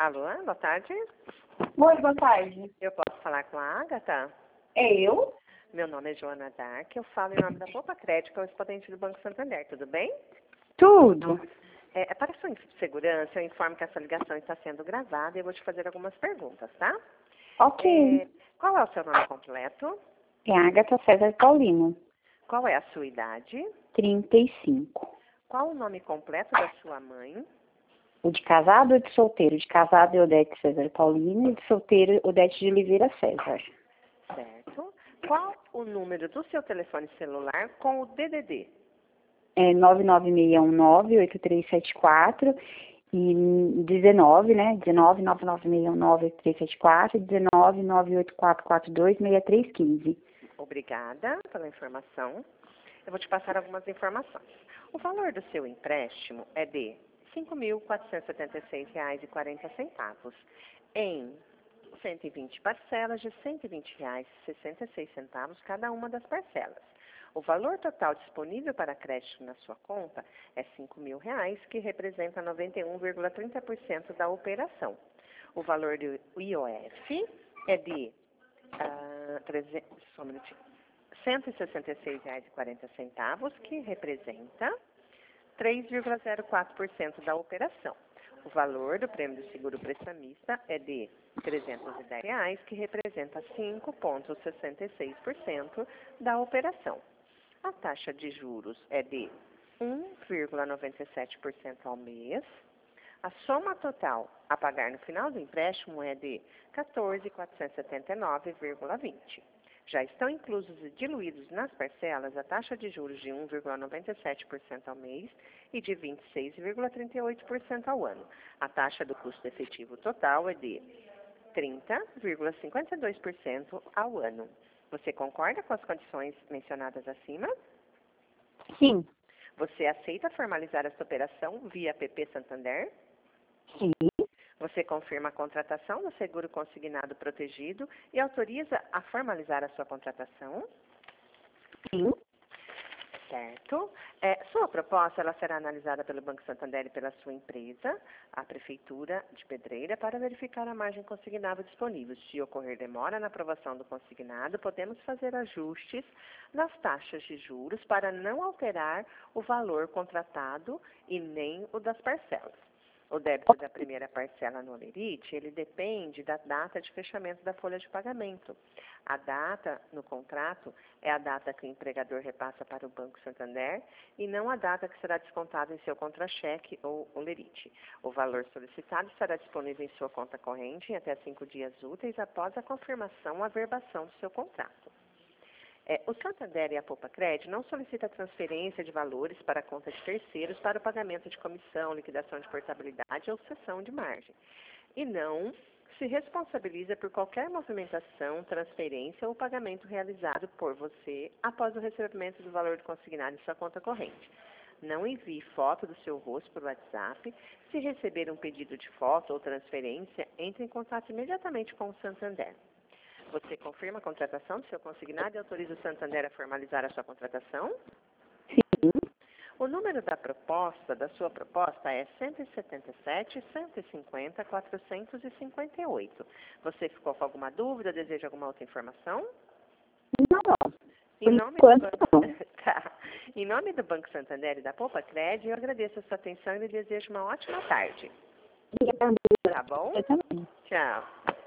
Alô, boa tarde. Oi, boa tarde. Eu posso falar com a Agatha? É eu? Meu nome é Joana Dark, eu falo em nome da Poupa Crédito, que é o exponente do Banco Santander, tudo bem? Tudo. Para sua segurança, eu informo que essa ligação está sendo gravada e eu vou te fazer algumas perguntas, tá? Ok. Qual é o seu nome completo? É Agatha César Paulino, Qual é a sua idade? 35. Qual o nome completo da sua mãe? O de casado ou de solteiro? De casado é Odete César Paulino e de solteiro Odete de Oliveira César. Certo. Qual o número do seu telefone celular com o DDD? É 99619-8374 e 19, né? 19-99619-8374 e 19-98442-6315. Obrigada pela informação. Eu vou te passar algumas informações. O valor do seu empréstimo é de R$ 5.476,40 em 120 parcelas de R$ 120,66 cada uma das parcelas. O valor total disponível para crédito na sua conta é R$ 5.000, que representa 91,30% da operação. O valor do IOF é de só um minutinho. R$ 166,40, que representa 3,04% da operação. O valor do prêmio do seguro prestamista é de R$ 310, que representa 5,66% da operação. A taxa de juros é de 1,97% ao mês. A soma total a pagar no final do empréstimo é de R$ 14.479,20. Já estão inclusos e diluídos nas parcelas a taxa de juros de 1,97% ao mês e de 26,38% ao ano. A taxa do custo efetivo total é de 30,52% ao ano. Você concorda com as condições mencionadas acima? Sim. Você aceita formalizar essa operação via app Santander? Sim. Você confirma a contratação do seguro consignado protegido e autoriza a formalizar a sua contratação? Sim. Certo. Sua proposta ela será analisada pelo Banco Santander e pela sua empresa, a Prefeitura de Pedreira, para verificar a margem consignável disponível. Se ocorrer demora na aprovação do consignado, podemos fazer ajustes nas taxas de juros para não alterar o valor contratado e nem o das parcelas. O débito da primeira parcela no Olerite, ele depende da data de fechamento da folha de pagamento. A data no contrato é a data que o empregador repassa para o Banco Santander e não a data que será descontada em seu contra-cheque ou Olerite. O valor solicitado estará disponível em sua conta corrente em até 5 dias úteis após a confirmação ou averbação do seu contrato. O Santander e a Poupa Crédito não solicitam transferência de valores para a conta de terceiros para o pagamento de comissão, liquidação de portabilidade ou cessão de margem. E não se responsabiliza por qualquer movimentação, transferência ou pagamento realizado por você após o recebimento do valor consignado em sua conta corrente. Não envie foto do seu rosto por WhatsApp. Se receber um pedido de foto ou transferência, entre em contato imediatamente com o Santander. Você confirma a contratação do seu consignado e autoriza o Santander a formalizar a sua contratação? Sim. O número da sua proposta é 177-150-458. Você ficou com alguma dúvida? Deseja alguma outra informação? Não. Em nome do Banco... Tá. Em nome do Banco Santander e da Poupa Crédito, eu agradeço a sua atenção e lhe desejo uma ótima tarde. Obrigada. Tá bom? Eu também. Tchau.